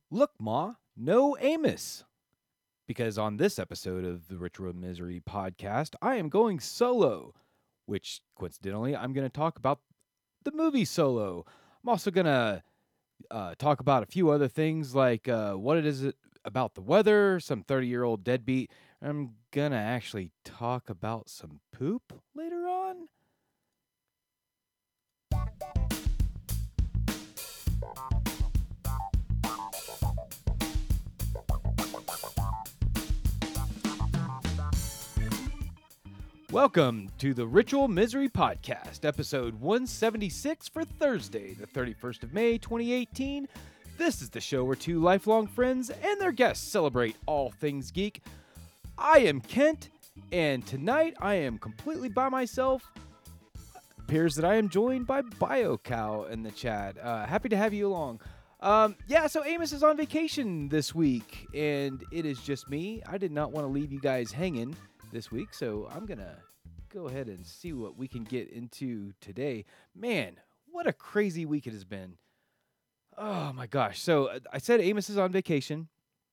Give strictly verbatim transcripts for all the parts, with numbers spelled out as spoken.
Look, Ma, no Amos. Because on this episode of the Ritual of Misery podcast, I am going solo, which coincidentally, I'm going to talk about the movie Solo. I'm also going to uh, talk about a few other things like uh, what it is about the weather, some thirty year old deadbeat. I'm going to actually talk about some poop later on. Welcome to the Ritual Misery Podcast, episode one seventy-six for Thursday, the thirty-first of May, twenty eighteen. This is the show where two lifelong friends and their guests celebrate all things geek. I am Kent, and tonight I am completely by myself. Appears that I am joined by BioCow in the chat. Uh, happy to have you along. Um, yeah, so Amos is on vacation this week, and it is just me. I did not want to leave you guys hanging this week, so I'm gonna go ahead and see what we can get into today. Man, what a crazy week it has been. Oh my gosh. So uh, I said Amos is on vacation.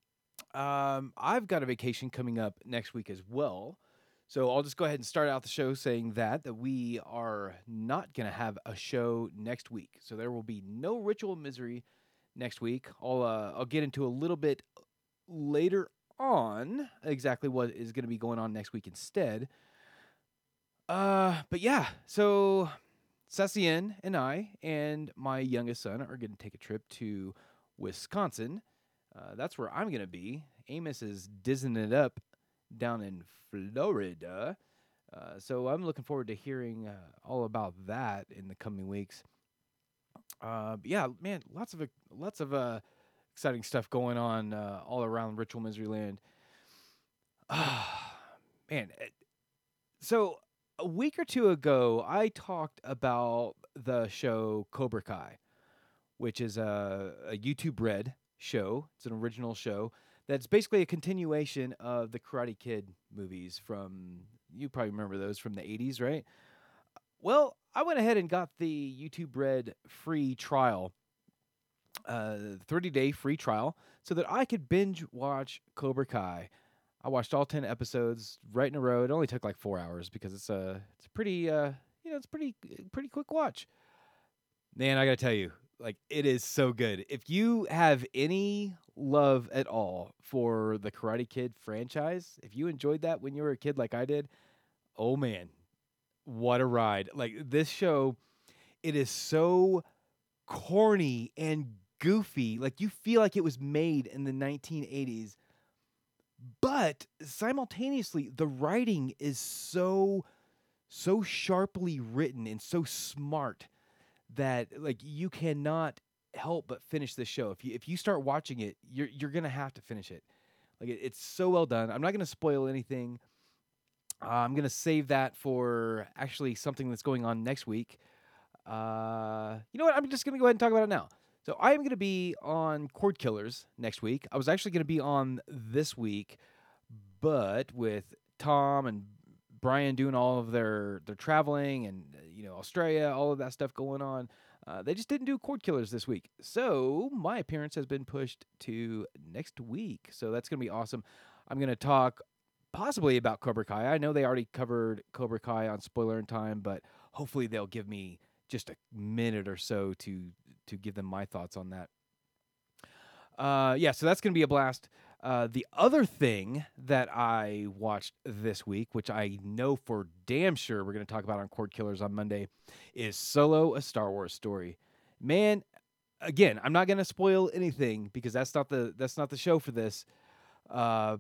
Um, I've got a vacation coming up next week as well. So I'll just go ahead and start out the show saying that that we are not going to have a show next week. So there will be no Ritual Misery next week. I'll uh, I'll get into a little bit later on exactly what is going to be going on next week instead. Uh, but yeah, so Cecien and I and my youngest son are going to take a trip to Wisconsin. Uh, that's where I'm going to be. Amos is dizzing it up down in Florida. Uh, so I'm looking forward to hearing uh, all about that in the coming weeks. Uh, but yeah, man, lots of lots of uh, exciting stuff going on uh, all around Ritual Misery Land. Ah, man. eh, So a week or two ago, I talked about the show Cobra Kai, which is a, a YouTube Red show. It's an original show that's basically a continuation of the Karate Kid movies from, you probably remember those from the eighties, right? Well, I went ahead and got the YouTube Red free trial, uh, thirty day free trial, so that I could binge watch Cobra Kai. I watched all ten episodes right in a row. It only took like four hours because it's a it's a pretty uh you know it's pretty pretty quick watch. Man, I gotta tell you, like it is so good. If you have any love at all for the Karate Kid franchise, if you enjoyed that when you were a kid like I did, oh man, what a ride! Like this show, it is so corny and goofy. Like you feel like it was made in the nineteen eighties. But simultaneously, the writing is so so sharply written and so smart that like you cannot help but finish this show. If you if you start watching it, you're you're gonna have to finish it. Like it, it's so well done. I'm not gonna spoil anything. Uh, I'm gonna save that for actually something that's going on next week. Uh, you know what? I'm just gonna go ahead and talk about it now. So I am gonna be on Cord Killers next week. I was actually gonna be on this week, but with Tom and Brian doing all of their their traveling and uh, you know Australia, all of that stuff going on, uh, they just didn't do Cord Killers this week. So my appearance has been pushed to next week. So that's gonna be awesome. I'm gonna talk possibly about Cobra Kai. I know they already covered Cobra Kai on Spoiler in Time, but hopefully they'll give me just a minute or so to to give them my thoughts on that. Uh, yeah, so that's going to be a blast. Uh, the other thing that I watched this week, which I know for damn sure we're going to talk about on Cord Killers on Monday, is Solo: A Star Wars Story. Man, again, I'm not going to spoil anything because that's not the that's not the show for this. Uh,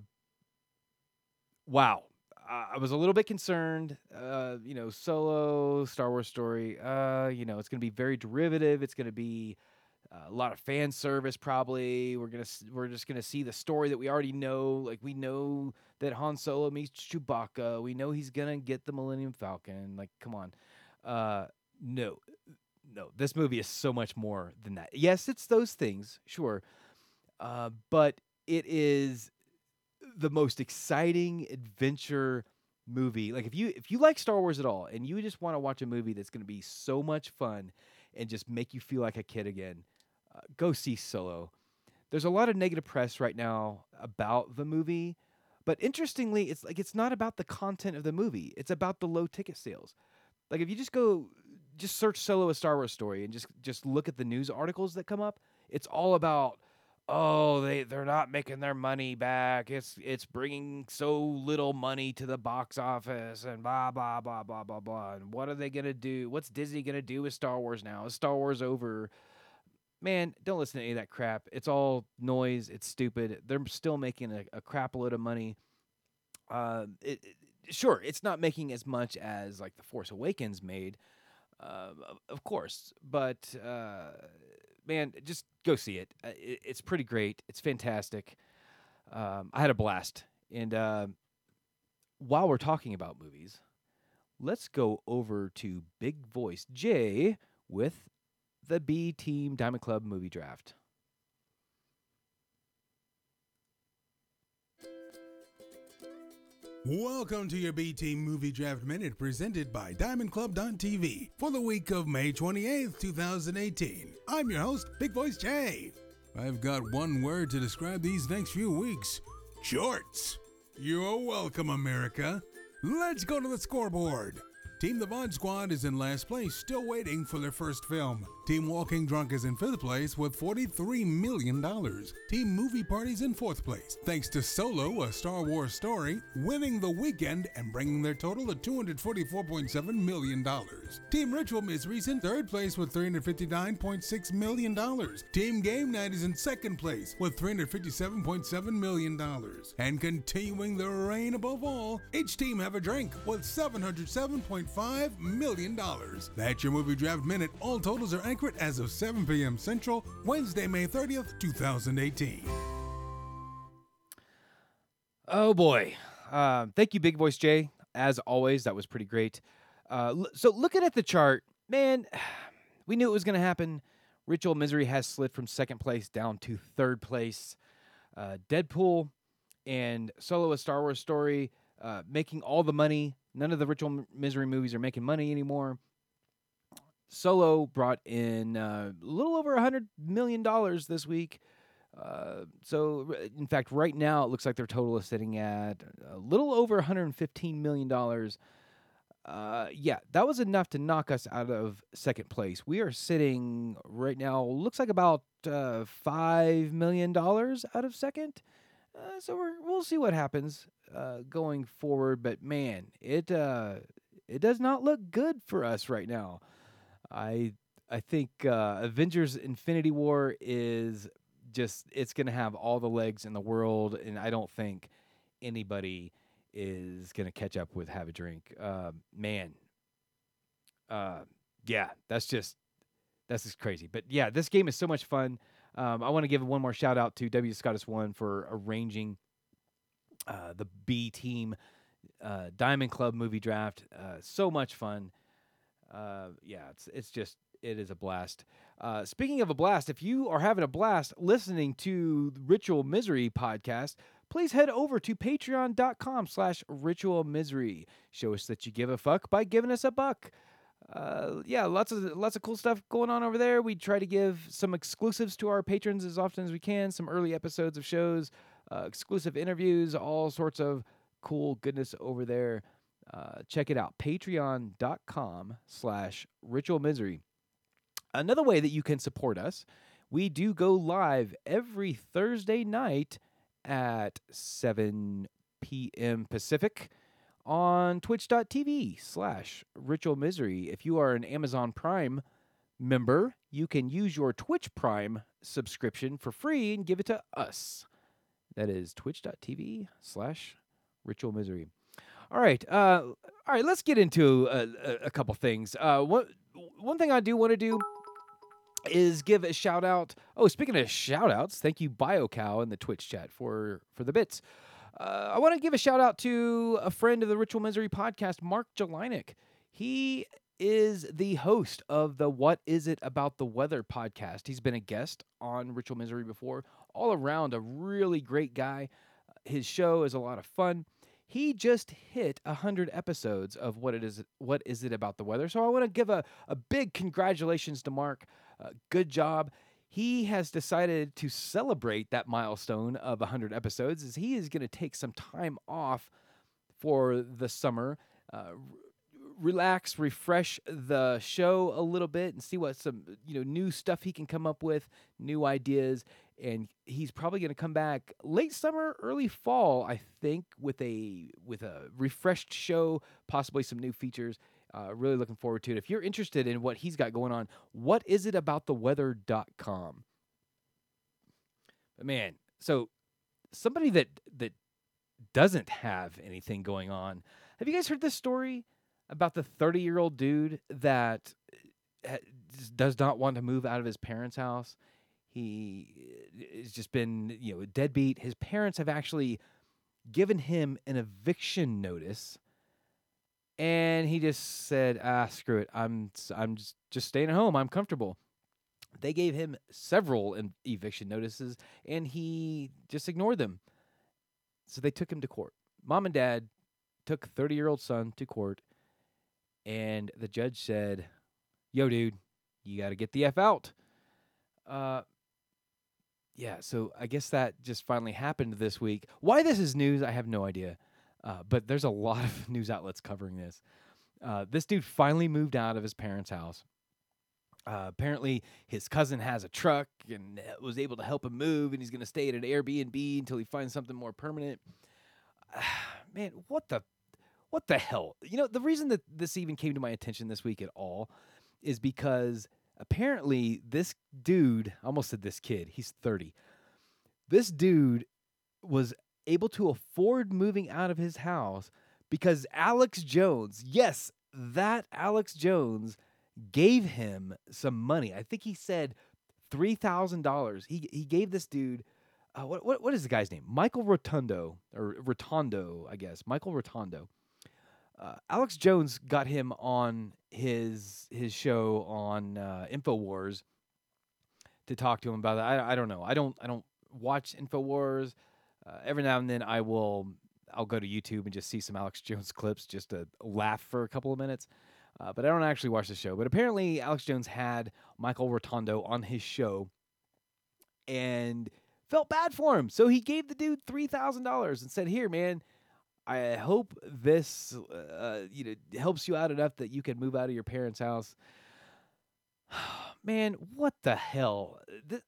wow. I I was a little bit concerned, uh, you know, Solo, Star Wars Story. Uh, you know, it's going to be very derivative. It's going to be uh, a lot of fan service, probably. We're gonna s- we're just gonna see the story that we already know. Like we know that Han Solo meets Chewbacca. We know he's gonna get the Millennium Falcon. Like, come on. Uh, no, no. This movie is so much more than that. Yes, it's those things, sure, uh, but it is the most exciting adventure movie. Like if you if you like Star Wars at all and you just want to watch a movie that's going to be so much fun and just make you feel like a kid again, uh, go see Solo. there's a lot of negative press right now about the movie, but interestingly, it's like it's not about the content of the movie. It's about the low ticket sales. Like if you just go just search Solo: A Star Wars Story and just just look at the news articles that come up, it's all about, oh, they they're not making their money back. It's it's bringing so little money to the box office and blah blah blah blah blah blah. And what are they going to do? What's Disney going to do with Star Wars now? Is Star Wars over? Man, don't listen to any of that crap. It's all noise. It's stupid. They're still making a, a crap load of money. Uh, it, it, sure, it's not making as much as like The Force Awakens made, uh, of, of course. But uh, man, just go see it. Uh, it. It's pretty great. It's fantastic. Um, I had a blast. And uh, while we're talking about movies, let's go over to Big Voice Jay with the B Team Diamond Club movie draft. Welcome to your B-Team Movie Draft Minute presented by Diamond Club dot T V for the week of May twenty-eighth, twenty eighteen. I'm your host, Big Voice Jay. I've got one word to describe these next few weeks. Shorts. You're welcome, America. Let's go to the scoreboard. Team The Vaughn Squad is in last place, still waiting for their first film. Team Walking Drunk is in fifth place with forty-three million dollars. Team Movie Party's in fourth place, thanks to Solo: A Star Wars Story, winning the weekend and bringing their total to two hundred forty-four point seven million dollars. Team Ritual Misery's in third place with three hundred fifty-nine point six million dollars. Team Game Night is in second place with three hundred fifty-seven point seven million dollars. And continuing the reign above all, each team have a drink with seven hundred seven point five million dollars. That's your Movie Draft Minute. All totals are accurate as of seven p.m. Central, Wednesday, May thirtieth, twenty eighteen. Oh boy. Uh, thank you, Big Voice Jay. As always, that was pretty great. Uh, l- so looking at the chart, man, we knew it was going to happen. Ritual Misery has slid from second place down to third place. Uh, Deadpool and Solo: A Star Wars Story uh, making all the money. None of the Ritual Misery movies are making money anymore. Solo brought in uh, a little over one hundred million dollars this week. Uh, so, in fact, right now it looks like their total is sitting at a little over one hundred fifteen million dollars. Uh, yeah, that was enough to knock us out of second place. We are sitting right now, looks like about uh, five million dollars out of second. Uh, so we're, we'll see what happens uh, going forward. But, man, it uh, it does not look good for us right now. I I think uh, Avengers Infinity War is just, it's going to have all the legs in the world, and I don't think anybody is going to catch up with Have a Drink. Uh, man, uh, yeah, that's just, that's just crazy. But yeah, this game is so much fun. Um, I want to give one more shout out to W Scottus One for arranging uh, the B Team uh, Diamond Club movie draft. Uh, so much fun. Uh, yeah, it's it's just, it is a blast. Uh, speaking of a blast, if you are having a blast listening to the Ritual Misery podcast, please head over to patreon.com slash ritual misery. Show us that you give a fuck by giving us a buck. Uh, yeah, lots of lots of cool stuff going on over there. We try to give some exclusives to our patrons as often as we can, some early episodes of shows, uh, exclusive interviews, all sorts of cool goodness over there. Uh, check it out, patreon.com slash ritual misery. Another way that you can support us, we do go live every Thursday night at seven p.m. Pacific on twitch.tv slash ritual misery. If you are an Amazon Prime member, you can use your Twitch Prime subscription for free and give it to us. That is twitch.tv slash ritual misery. All right, uh, all right. Let's get into a, a, a couple things. Uh, one one thing I do want to do is give a shout out. Oh, speaking of shout outs, thank you, BioCow, in the Twitch chat for for the bits. Uh, I want to give a shout out to a friend of the Ritual Misery podcast, Mark Jelinek. He is the host of the What Is It About the Weather podcast. He's been a guest on Ritual Misery before. All around, a really great guy. His show is a lot of fun. He just hit one hundred episodes of What It Is What Is It About the Weather. So I want to give a, a big congratulations to Mark. Uh, good job. he has decided to celebrate that milestone of one hundred episodes as he is going to take some time off for the summer, uh, relax, refresh the show a little bit, and see what some you know new stuff he can come up with, new ideas. And he's probably going to come back late summer, early fall, I think, with a with a refreshed show, possibly some new features. Uh, really looking forward to it. If you're interested in what he's got going on, what is it about the weather dot com? But man, so somebody that that doesn't have anything going on. Have you guys heard this story about the thirty-year-old dude that does not want to move out of his parents' house? He has just been, you know, deadbeat. His parents have actually given him an eviction notice, and he just said, "Ah, screw it. I'm I'm just, just staying at home. I'm comfortable." They gave him several eviction notices, and he just ignored them. So they took him to court. Mom and dad took thirty-year-old son to court, and the judge said, "Yo, dude, you got to get the F out." Uh, yeah, so I guess that just finally happened this week. Why this is news, I have no idea. Uh, but there's a lot of news outlets covering this. Uh, this dude finally moved out of his parents' house. Uh, apparently, his cousin has a truck and was able to help him move, and he's going to stay at an Airbnb until he finds something more permanent. Uh, man, what the, what the hell? You know, the reason that this even came to my attention this week at all is because apparently this dude, I almost said this kid, he's thirty. This dude was able to afford moving out of his house because Alex Jones, yes, that Alex Jones gave him some money. I think he said three thousand dollars. He he gave this dude, uh, what, what what is the guy's name? Michael Rotundo, or Rotondo, I guess. Michael Rotondo. Uh, Alex Jones got him on his his show on uh, InfoWars to talk to him about that. I I don't know. I don't I don't watch InfoWars. Uh, every now and then I will I'll go to YouTube and just see some Alex Jones clips just to laugh for a couple of minutes. Uh, but I don't actually watch the show. But apparently Alex Jones had Michael Rotondo on his show and felt bad for him. So he gave the dude three thousand dollars and said, "Here, man, I hope this uh, you know helps you out enough that you can move out of your parents' house." Man, what the hell? This...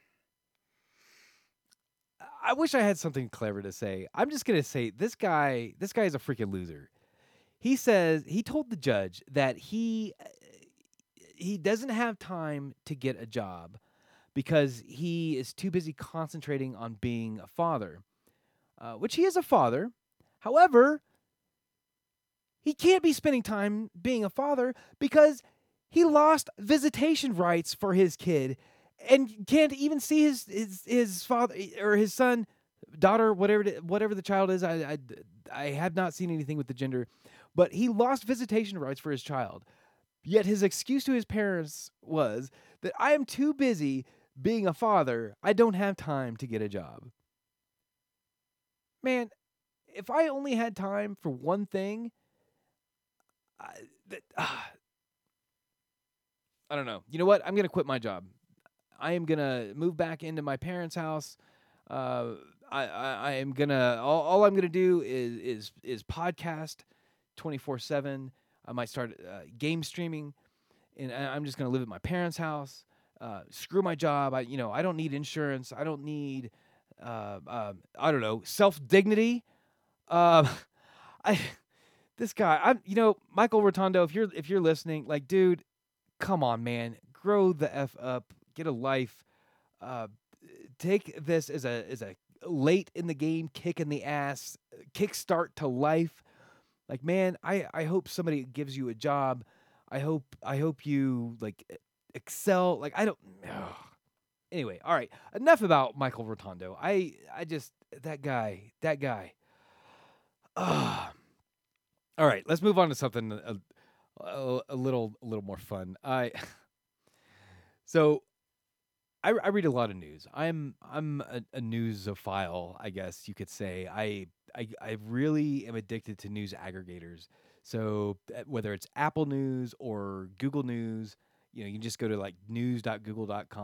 I wish I had something clever to say. I'm just gonna say this guy. This guy is a freaking loser. He says he told the judge that he he doesn't have time to get a job because he is too busy concentrating on being a father, uh, which he is a father. However, he can't be spending time being a father because he lost visitation rights for his kid and can't even see his his, his father or his son, daughter, whatever whatever the child is. I, I I have not seen anything with the gender. But he lost visitation rights for his child. Yet his excuse to his parents was that I am too busy being a father. I don't have time to get a job. Man, if I only had time for one thing, I, that, uh, I don't know. You know what? I'm going to quit my job. I am going to move back into my parents' house. Uh, I, I, I am going to, all, all I'm going to do is, is, is podcast twenty-four seven. I might start uh, game streaming, and I'm just going to live at my parents' house. Uh, screw my job. I, you know, I don't need insurance. I don't need, uh, uh, I don't know, self-dignity. Uh, I, this guy, I'm, you know, Michael Rotondo, if you're, if you're listening, like, dude, come on, man, grow the F up, get a life. Uh, take this as a, as a late in the game kick in the ass, kickstart to life. Like, man, I, I hope somebody gives you a job. I hope I hope you like excel. Like, I don't. Ugh. Anyway, all right. Enough about Michael Rotondo. I I just that guy that guy. Ugh. All right, let's move on to something a, a, a little a little more fun. I so I, I read a lot of news. I'm I'm a, a newsophile, I guess you could say. I. I, I really am addicted to news aggregators. So whether it's Apple News or Google News, you know, you can just go to like news dot google dot com,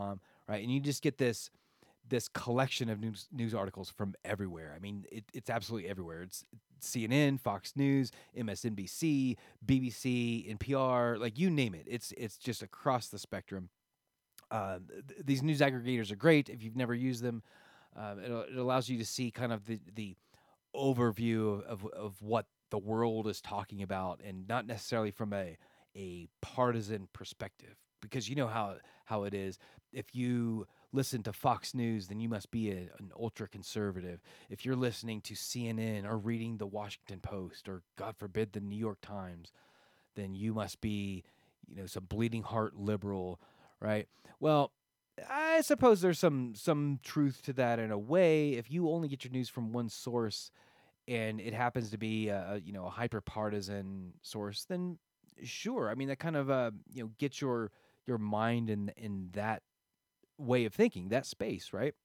right? And you just get this this collection of news news articles from everywhere. I mean, it, it's absolutely everywhere. It's C N N, Fox News, M S N B C, B B C, N P R, like you name it. It's it's just across the spectrum. Uh, th- these news aggregators are great if you've never used them. Uh, it, it allows you to see kind of the the overview of, of of what the world is talking about, and not necessarily from a a partisan perspective. Because you know how how it is. If you listen to Fox News, then you must be a, an ultra conservative. If you're listening to C N N or reading the Washington Post or, God forbid, the New York Times, then you must be, you know, some bleeding heart liberal, right? Well, I suppose there's some some truth to that in a way. If you only get your news from one source, and it happens to be a, you know a hyper partisan source, then sure. I mean, that kind of uh, you know gets your your mind in in that way of thinking, that space, right?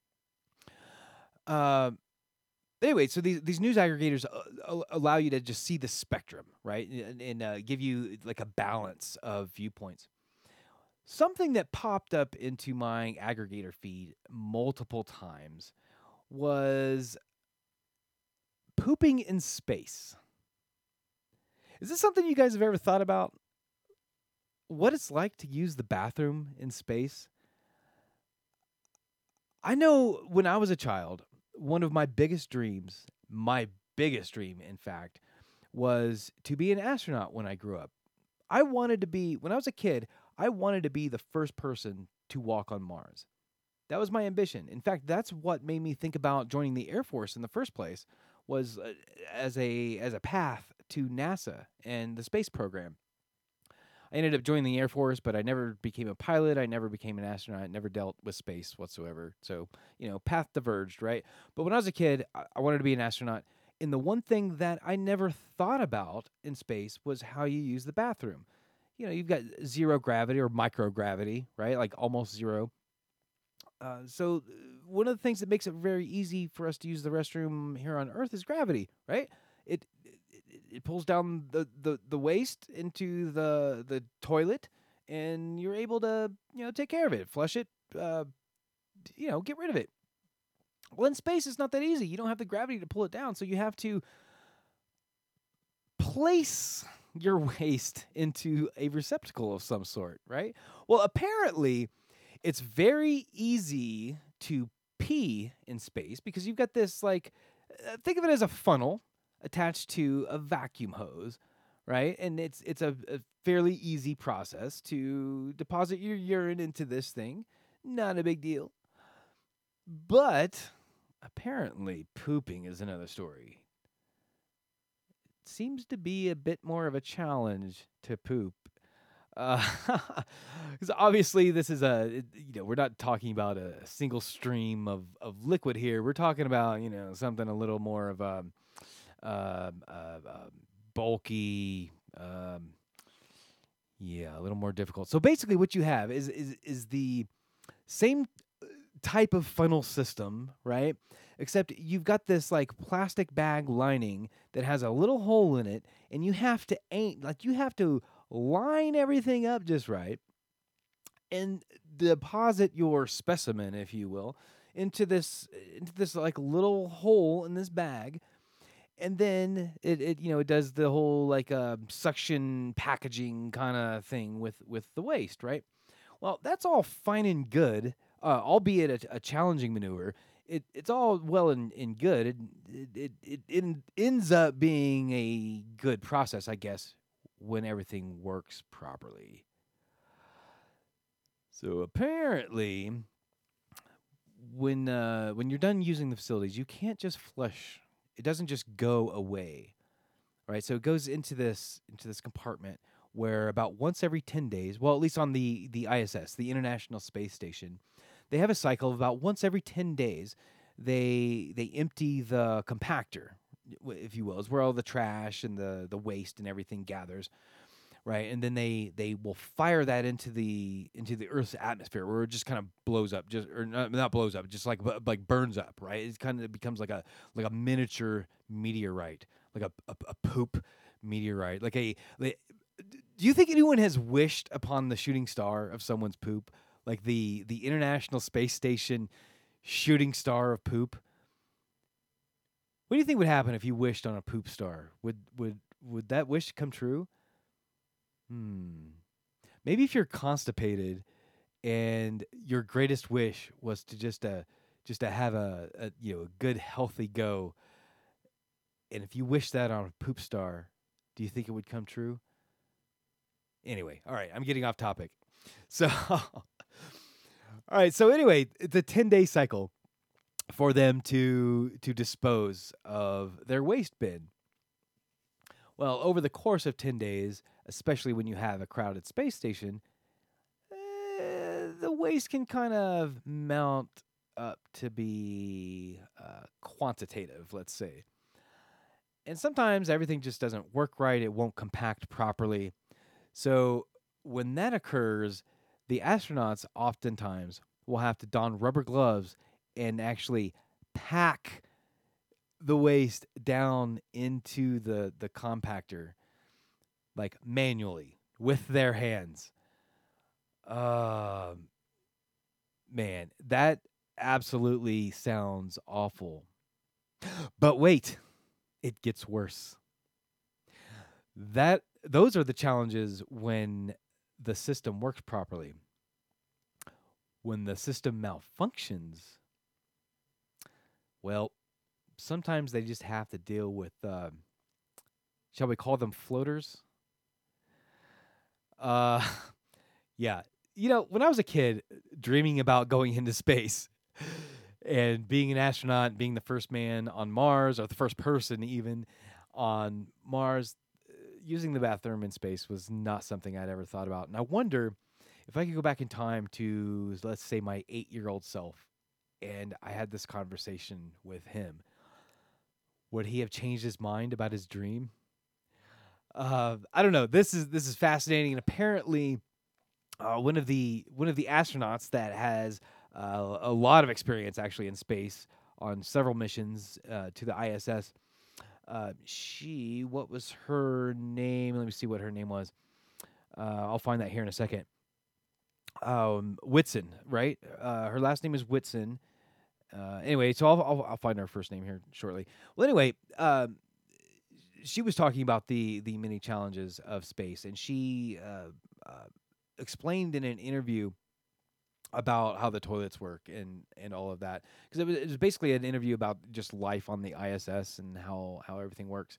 Uh, anyway, so these these news aggregators uh, allow you to just see the spectrum, right, and, and uh, give you like a balance of viewpoints. Something that popped up into my aggregator feed multiple times was pooping in space. Is this something you guys have ever thought about? What it's like to use the bathroom in space? I know when I was a child, one of my biggest dreams, my biggest dream, in fact, was to be an astronaut when I grew up. I wanted to be, when I was a kid, I wanted to be the first person to walk on Mars. That was my ambition. In fact, that's what made me think about joining the Air Force in the first place, was uh, as a as a path to NASA and the space program. I ended up joining the Air Force, but I never became a pilot. I never became an astronaut. Never dealt with space whatsoever. So, you know, path diverged, right? But when I was a kid, I, I wanted to be an astronaut. And the one thing that I never thought about in space was how you use the bathroom. You know, you've got zero gravity or microgravity, right? Like almost zero. Uh, so uh, one of the things that makes it very easy for us to use the restroom here on Earth is gravity, right? It it, it pulls down the, the, the waste into the the toilet, and you're able to you know take care of it, flush it, uh, you know, get rid of it. Well, in space, it's not that easy. You don't have the gravity to pull it down, so you have to place your waste into a receptacle of some sort, right? Well, apparently, it's very easy to pee in space because you've got this, like, uh, think of it as a funnel attached to a vacuum hose, right? And it's it's a, a fairly easy process to deposit your urine into this thing. Not a big deal. But apparently, pooping is another story. It seems to be a bit more of a challenge to poop. Because uh, obviously this is a, you know, we're not talking about a single stream of, of liquid here. We're talking about, you know, something a little more of a, uh, uh, uh, bulky, um, yeah, a little more difficult. So basically what you have is, is, is the same type of funnel system, right? Except you've got this like plastic bag lining that has a little hole in it, and you have to aim, like you have to line everything up just right and deposit your specimen, if you will, into this into this like little hole in this bag. And then it, it you know it does the whole like uh, suction packaging kind of thing with with the waste, right? Well, that's all fine and good, uh, albeit a, a challenging maneuver. It, it's all well and, and good. It, it, it, it ends up being a good process, I guess, when everything works properly. So apparently, when uh, when you're done using the facilities, you can't just flush. It doesn't just go away, right? So it goes into this into this compartment where about once every ten days, well, at least on the, the I S S, the International Space Station, they have a cycle of about once every ten days, they they empty the compactor, if you will. It's where all the trash and the, the waste and everything gathers, right? And then they, they will fire that into the into the Earth's atmosphere, where it just kind of blows up, just or not, not blows up, just like like burns up, right? It kind of becomes like a like a miniature meteorite, like a a, a poop meteorite, like a. Like, do you think anyone has wished upon the shooting star of someone's poop? like the the International Space Station shooting star of poop. What do you think would happen if you wished on a poop star? Would would would that wish come true? Hmm. Maybe if you're constipated and your greatest wish was to just uh just to have a, a you know a good healthy go, and if you wish that on a poop star, do you think it would come true? Anyway, all right, I'm getting off topic. So, all right, so anyway, it's a ten-day cycle for them to to dispose of their waste bin. Well, over the course of ten days, especially when you have a crowded space station, eh, the waste can kind of mount up to be uh, quantitative, let's say. And sometimes everything just doesn't work right. It won't compact properly. So when that occurs, the astronauts oftentimes will have to don rubber gloves and actually pack the waste down into the, the compactor, like manually, with their hands. Uh, man, that absolutely sounds awful. But wait, it gets worse. That those are the challenges when the system works properly. When the system malfunctions, well, sometimes they just have to deal with, uh, shall we call them floaters? Uh, yeah. You know, when I was a kid, dreaming about going into space and being an astronaut, being the first man on Mars, or the first person even on Mars, using the bathroom in space was not something I'd ever thought about. And I wonder if I could go back in time to, let's say, my eight-year-old self, and I had this conversation with him, would he have changed his mind about his dream? Uh, I don't know. This is this is fascinating, and apparently, uh, one of the one of the astronauts that has uh, a lot of experience actually in space on several missions uh, to the I S S. Uh, she, what was her name? Let me see what her name was. Uh, I'll find that here in a second. Um, Whitson, right? Uh, her last name is Whitson. Uh, anyway, so I'll, I'll I'll find her first name here shortly. Well, anyway, um, she was talking about the the many challenges of space, and she uh, uh, explained in an interview about how the toilets work and, and all of that, because it was, it was basically an interview about just life on the I S S and how, how everything works.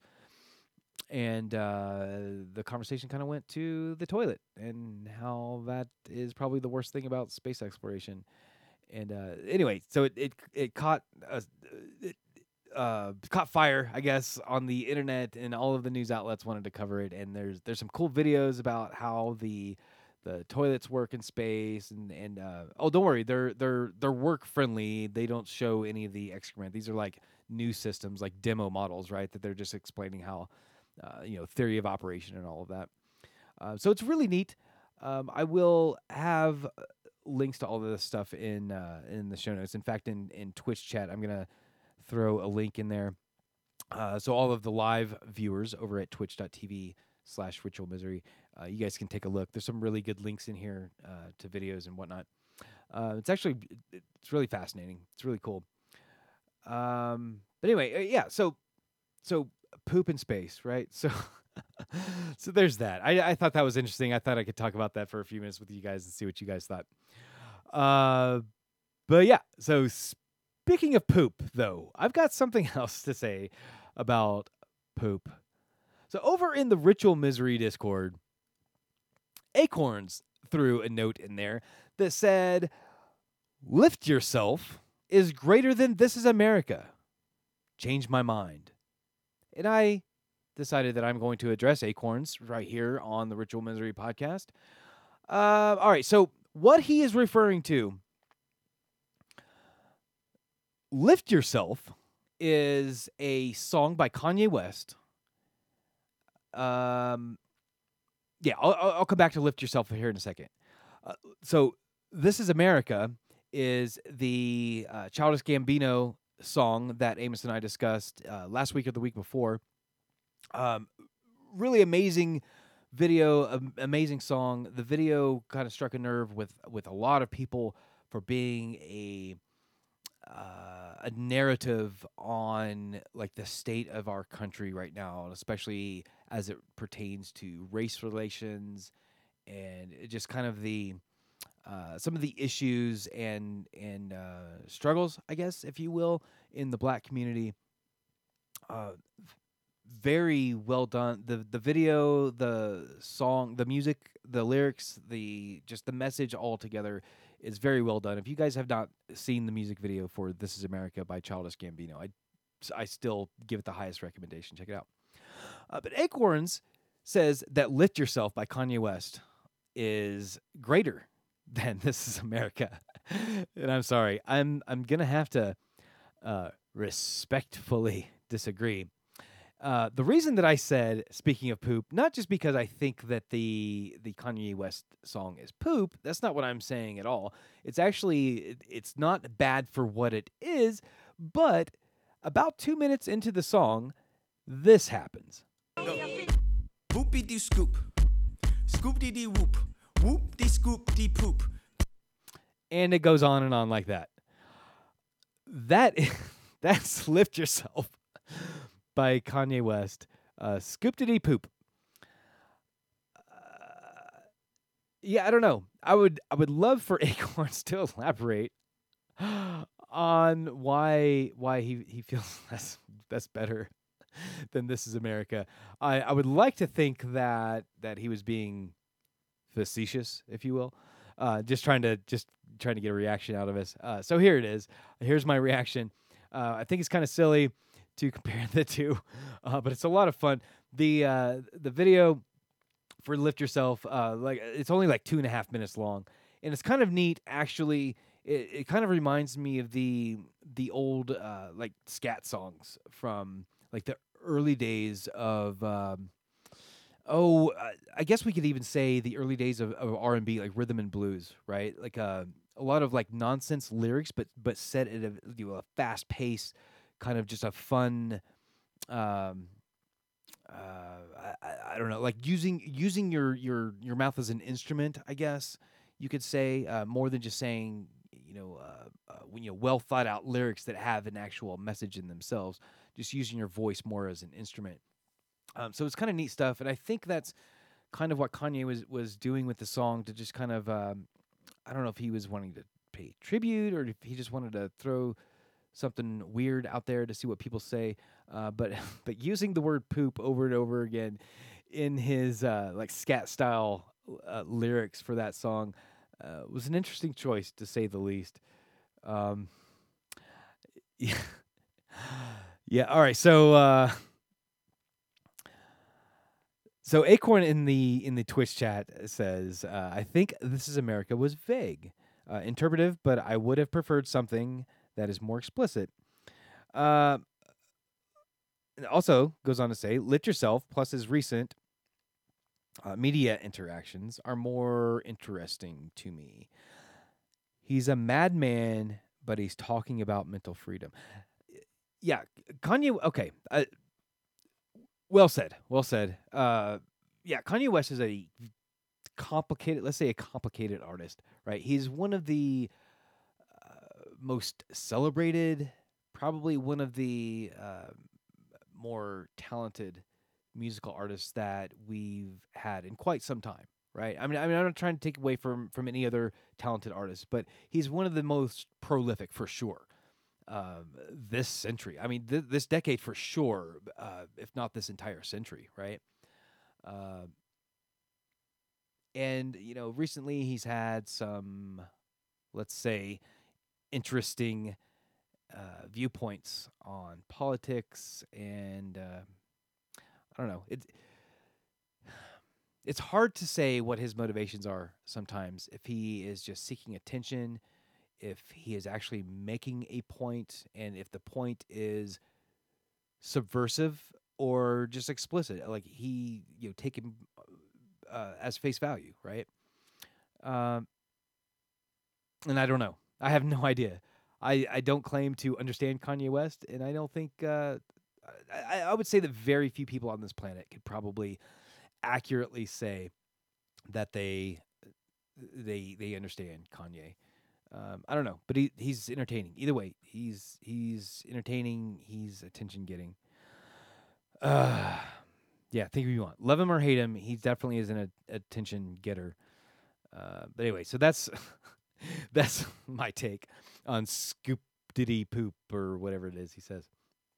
And uh, the conversation kind of went to the toilet and how that is probably the worst thing about space exploration. And uh, anyway, so it it, it caught uh, it, uh, caught fire, I guess, on the internet, and all of the news outlets wanted to cover it. And there's there's some cool videos about how the the toilets work in space, and and uh, oh, don't worry, they're they're they're work friendly. They don't show any of the excrement. These are like new systems, like demo models, right? That they're just explaining how, uh, you know, theory of operation and all of that. Uh, so it's really neat. Um, I will have links to all of this stuff in uh, in the show notes. In fact, in in Twitch chat, I'm gonna throw a link in there. Uh, so all of the live viewers over at twitch.tv slash ritual misery, uh, you guys can take a look. There's some really good links in here uh, to videos and whatnot. Uh, it's actually, it's really fascinating. It's really cool. Um, but anyway, uh, yeah, so, so poop in space, right? So, so there's that. I, I thought that was interesting. I thought I could talk about that for a few minutes with you guys and see what you guys thought. Uh, but yeah, so speaking of poop, though, I've got something else to say about poop. So over in the Ritual Misery Discord, Acorns threw a note in there that said, "Lift yourself is greater than This Is America." Changed my mind. And I decided that I'm going to address Acorns right here on the Ritual Misery podcast. Uh, all right, so what he is referring to, Lift Yourself, is a song by Kanye West. Um, yeah, I'll, I'll come back to Lift Yourself here in a second. Uh, so, This Is America is the uh, Childish Gambino song that Amos and I discussed uh, last week or the week before. Um, really amazing video, am- amazing song. The video kind of struck a nerve with with a lot of people for being a uh, a narrative on like the state of our country right now, and especially as it pertains to race relations and it just kind of the uh, some of the issues and and uh, struggles, I guess, if you will, in the black community. Uh, very well done. The the video, the song, the music, the lyrics, the just the message all together is very well done. If you guys have not seen the music video for This Is America by Childish Gambino, I I still give it the highest recommendation. Check it out. Uh, but Acorns says that Lift Yourself by Kanye West is greater than This Is America. And I'm sorry. I'm I'm going to have to uh, respectfully disagree. Uh, the reason that I said, speaking of poop, not just because I think that the the Kanye West song is poop. That's not what I'm saying at all. It's actually, it- it's not bad for what it is, but about two minutes into the song, this happens. Whoopie dee scoop, scoop dee dee whoop, whoop dee scoop dee poop. And it goes on and on like that. That that's Lift Yourself by Kanye West. Uh, Scoop diddy poop. Uh, yeah, I don't know. I would I would love for Acorns to elaborate on why why he, he feels that's that's better than This Is America. I, I would like to think that that he was being facetious, if you will. Uh, just trying to just trying to get a reaction out of us. Uh, so here it is. Here's my reaction. Uh, I think it's kind of silly to compare the two, uh, but it's a lot of fun. The uh, the video for Lift Yourself, uh, like it's only like two and a half minutes long, and it's kind of neat. Actually, it, it kind of reminds me of the the old uh, like scat songs from like the early days of. Um, oh, uh, I guess we could even say the early days of, of R and B, like rhythm and blues, right? Like uh, a lot of like nonsense lyrics, but but set at a, you know, a fast pace, kind of just a fun. Um, uh, I, I I don't know, like using using your your your mouth as an instrument, I guess you could say, uh, more than just saying, you know, uh, uh, when you know, well thought out lyrics that have an actual message in themselves. Just using your voice more as an instrument. Um, so it's kind of neat stuff, and I think that's kind of what Kanye was was doing with the song to just kind of, um, I don't know if he was wanting to pay tribute or if he just wanted to throw something weird out there to see what people say. Uh, but but using the word poop over and over again in his uh, like scat style uh, lyrics for that song uh, was an interesting choice, to say the least. Um, yeah, yeah. All right, so. Uh, So Acorn in the in the Twitch chat says, uh, "I think This Is America was vague, uh, interpretive, but I would have preferred something that is more explicit." Uh, it also goes on to say, "Lit Yourself plus his recent uh, media interactions are more interesting to me. He's a madman, but he's talking about mental freedom." Yeah, Kanye. Okay. Uh, Well said. Well said. Uh, yeah, Kanye West is a complicated, let's say a complicated artist, right? He's one of the uh, most celebrated, probably one of the uh, more talented musical artists that we've had in quite some time, right? I mean, I mean, I'm not trying to take away from from any other talented artists, but he's one of the most prolific for sure. Um, this century. I mean, th- this decade for sure, uh, if not this entire century, right? Uh, and, you know, recently he's had some, let's say, interesting uh, viewpoints on politics. And uh, I don't know. It, it's hard to say what his motivations are sometimes, if he is just seeking attention, if he is actually making a point, and if the point is subversive or just explicit, like he, you know, take him uh, as face value, right? Um, and I don't know. I have no idea. I, I don't claim to understand Kanye West, and I don't think uh, I, I would say that very few people on this planet could probably accurately say that they they they understand Kanye. Um, I don't know, but he he's entertaining. Either way, he's he's entertaining. He's attention getting. Uh, yeah, think if you want, love him or hate him, he definitely is an a, attention getter. Uh, but anyway, so that's that's my take on Scoop Diddy Poop or whatever it is he says.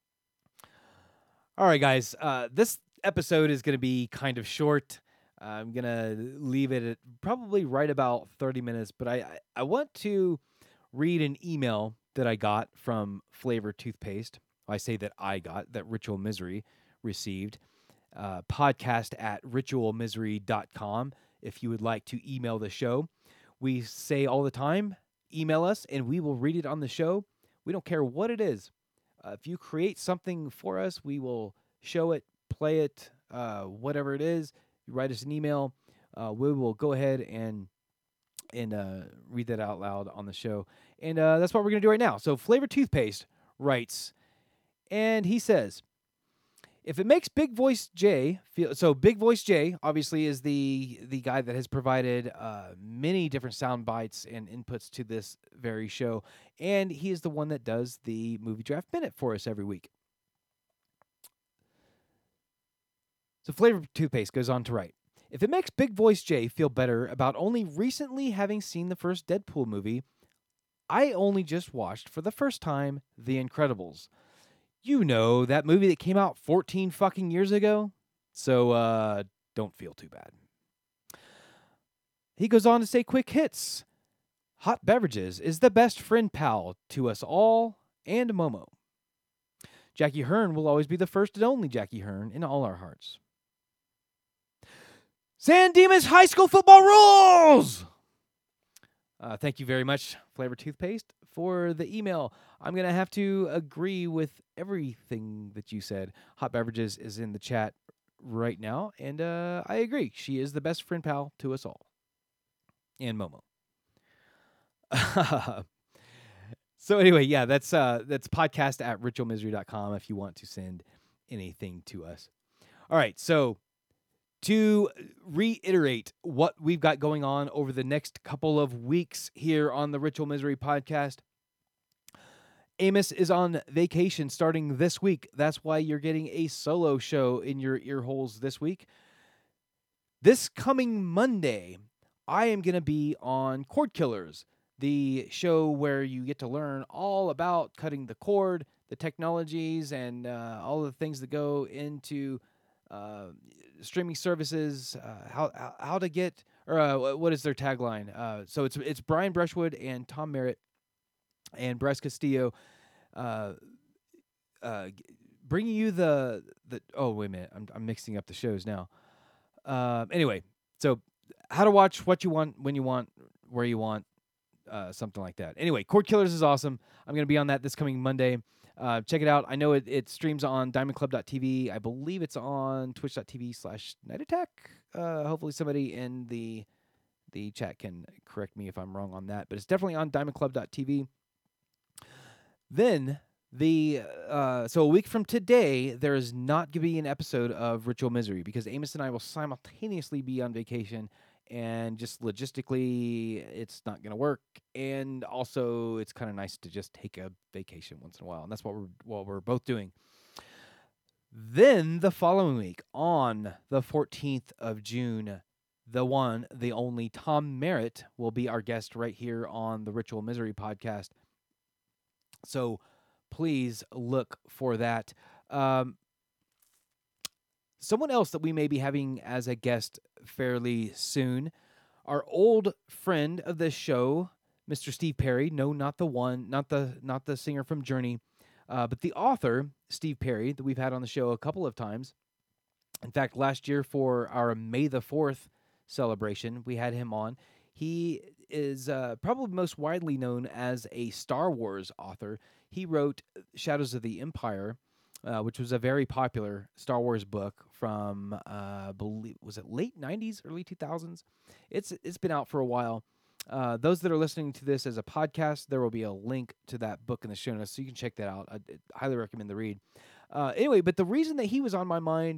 All right, guys, uh, this episode is going to be kind of short. I'm going to leave it at probably right about thirty minutes, but I, I, I want to read an email that I got from Flavor Toothpaste. I say that I got, that Ritual Misery received. Uh, podcast at ritual misery dot com if you would like to email the show. We say all the time, email us, and we will read it on the show. We don't care what it is. Uh, if you create something for us, we will show it, play it, uh, whatever it is. You write us an email. Uh, we will go ahead and and uh, read that out loud on the show. And uh, that's what we're going to do right now. So Flavor Toothpaste writes, and he says, if it makes Big Voice Jay feel... So Big Voice Jay, obviously, is the the guy that has provided uh, many different sound bites and inputs to this very show. And he is the one that does the Movie Draft Minute for us every week. So Flavor Toothpaste goes on to write, if it makes Big Voice Jay feel better about only recently having seen the first Deadpool movie, I only just watched for the first time The Incredibles. You know, that movie that came out fourteen fucking years ago. So, uh, don't feel too bad. He goes on to say quick hits. Hot Beverages is the best friend pal to us all and Momo. Jackie Hearn will always be the first and only Jackie Hearn in all our hearts. San Dimas High School football rules! Uh, thank you very much, Flavor Toothpaste, for the email. I'm going to have to agree with everything that you said. Hot Beverages is in the chat right now, and uh, I agree. She is the best friend pal to us all. And Momo. So anyway, yeah, that's uh, that's podcast at ritual misery dot com if you want to send anything to us. All right, so to reiterate what we've got going on over the next couple of weeks here on the Ritual Misery podcast, Amos is on vacation starting this week. That's why you're getting a solo show in your ear holes this week. This coming Monday, I am going to be on Cord Killers, the show where you get to learn all about cutting the cord, the technologies, and uh, all the things that go into uh, streaming services, uh, how how to get, or uh, what is their tagline? Uh, so it's it's Brian Brushwood and Tom Merritt and Bryce Castillo, uh, uh, bringing you the the. Oh wait a minute, I'm I'm mixing up the shows now. Uh, anyway, so how to watch what you want, when you want, where you want, uh, something like that. Anyway, Cord Killers is awesome. I'm going to be on that this coming Monday. Uh, check it out. I know it, it streams on diamond club dot t v. I believe it's on twitch dot t v slash night attack. Uh, hopefully somebody in the the chat can correct me if I'm wrong on that. But it's definitely on diamond club dot t v. Then, the uh, so a week from today, there is not going to be an episode of Ritual Misery because Amos and I will simultaneously be on vacation. And just logistically, it's not going to work. And also, it's kind of nice to just take a vacation once in a while. And that's what we're, what we're both doing. Then, the following week, on the fourteenth of June, the one, the only Tom Merritt will be our guest right here on the Ritual Misery podcast. So, please look for that. Um, Someone else that we may be having as a guest fairly soon, our old friend of this show, Mister Steve Perry. No, not the one, not the not the singer from Journey, uh, but the author, Steve Perry, that we've had on the show a couple of times. In fact, last year for our May the fourth celebration, we had him on. He is uh, probably most widely known as a Star Wars author. He wrote Shadows of the Empire, Uh, which was a very popular Star Wars book from, uh, believe, was it late nineties, early two thousands? It's It's been out for a while. Uh, those that are listening to this as a podcast, there will be a link to that book in the show notes, so you can check that out. I, I highly recommend the read. Uh, anyway, but the reason that he was on my mind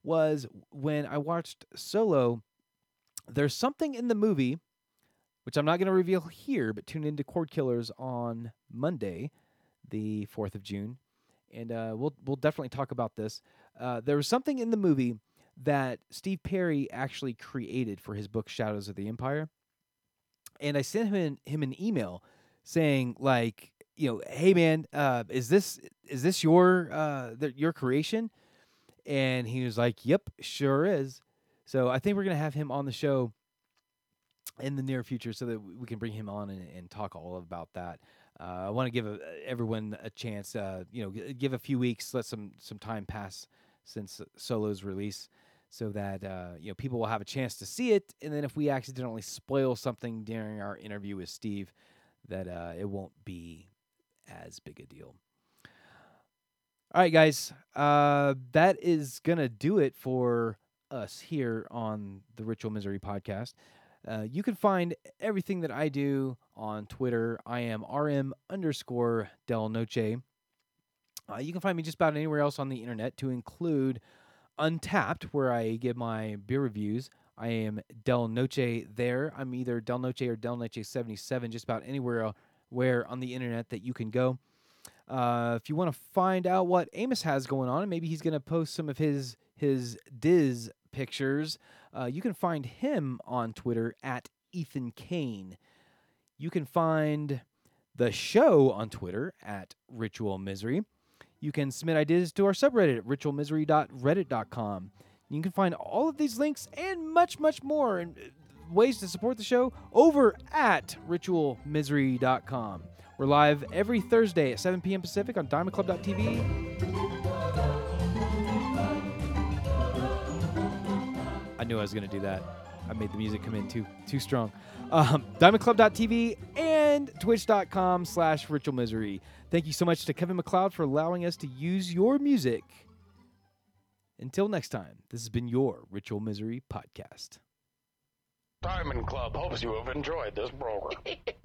was when I watched Solo, there's something in the movie, which I'm not going to reveal here, but tune into Cord Killers on Monday, the fourth of June, and uh, we'll we'll definitely talk about this. Uh, there was something in the movie that Steve Perry actually created for his book Shadows of the Empire, and I sent him an, him an email saying, like, you know, hey man, uh, is this is this your uh, the, your creation? And he was like, yep, sure is. So I think we're gonna have him on the show in the near future so that we can bring him on and, and talk all about that. Uh, I want to give a, everyone a chance, uh, you know, g- give a few weeks, let some some time pass since Solo's release, so that uh, you know, people will have a chance to see it. And then if we accidentally spoil something during our interview with Steve, that uh, it won't be as big a deal. All right, guys, uh, that is gonna do it for us here on the Ritual Misery podcast. Uh, you can find everything that I do on Twitter. I am rm underscore Del Noche. Uh, you can find me just about anywhere else on the internet, to include Untapped, where I give my beer reviews. I am Del Noche there. I'm either Del Noche or Del Noche seventy-seven, just about anywhere where on the internet that you can go. Uh, if you want to find out what Amos has going on, and maybe he's going to post some of his his Diz pictures, uh, you can find him on Twitter at Ethan Kane. You can find the show on Twitter at Ritual Misery. You can submit ideas to our subreddit at ritual misery dot reddit dot com. You can find all of these links and much, much more and ways to support the show over at ritual misery dot com. We're live every Thursday at seven p.m. Pacific on diamond club dot t v. I knew I was going to do that. I made the music come in too too strong. Um, diamond club dot t v and twitch dot com slash ritual misery. Thank you so much to Kevin MacLeod for allowing us to use your music. Until next time, this has been your Ritual Misery podcast. Diamond Club hopes you have enjoyed this program.